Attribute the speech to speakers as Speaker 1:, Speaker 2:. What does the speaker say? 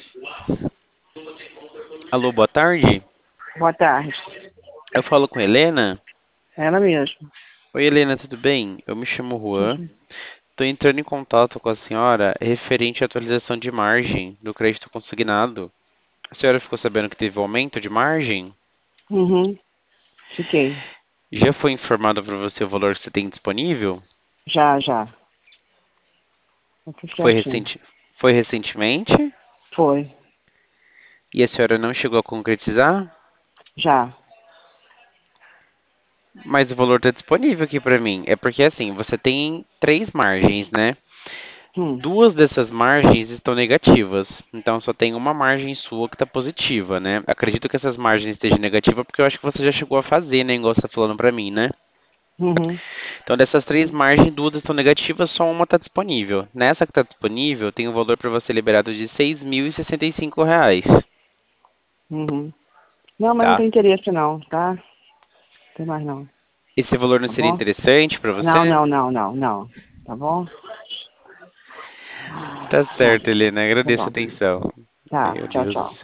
Speaker 1: Alô, boa tarde.
Speaker 2: Boa tarde.
Speaker 1: Eu falo com Helena.
Speaker 2: Ela mesma.
Speaker 1: Oi, Helena, tudo bem? Eu me chamo Juan. Estou entrando em contato com a senhora referente à atualização de margem do crédito consignado. A senhora ficou sabendo que teve um aumento de margem?
Speaker 2: Uhum. Fiquei.
Speaker 1: Já foi informado para você o valor que você tem disponível?
Speaker 2: Já. Eu fui
Speaker 1: Foi
Speaker 2: certinho.
Speaker 1: Foi recentemente?
Speaker 2: Foi.
Speaker 1: E a senhora não chegou a concretizar?
Speaker 2: Já.
Speaker 1: Mas o valor está disponível aqui para mim. É porque assim, você tem três margens, né?
Speaker 2: Hum.
Speaker 1: Duas dessas margens estão negativas, então só tem uma margem sua que está positiva, né? Acredito que essas margens estejam negativas porque eu acho que você já chegou a fazer, né? Igual você está falando para mim, né?
Speaker 2: Uhum.
Speaker 1: Então, dessas três margens, duas estão negativas, só uma está disponível. Nessa que está disponível, tem um valor para você liberado de R$ 6.065,
Speaker 2: Uhum. Não, mas não
Speaker 1: tá?
Speaker 2: tem interesse não, tá? Não tem mais não.
Speaker 1: Esse valor não
Speaker 2: Tá
Speaker 1: seria
Speaker 2: bom?
Speaker 1: interessante para
Speaker 2: Não,
Speaker 1: você?
Speaker 2: não, não, não, não. Tá bom?
Speaker 1: Tá
Speaker 2: Tá.
Speaker 1: certo, Helena.
Speaker 2: Tá
Speaker 1: Agradeço a
Speaker 2: bom.
Speaker 1: atenção.
Speaker 2: Tá.
Speaker 1: Meu
Speaker 2: Tchau,
Speaker 1: Deus do
Speaker 2: tchau.
Speaker 1: céu.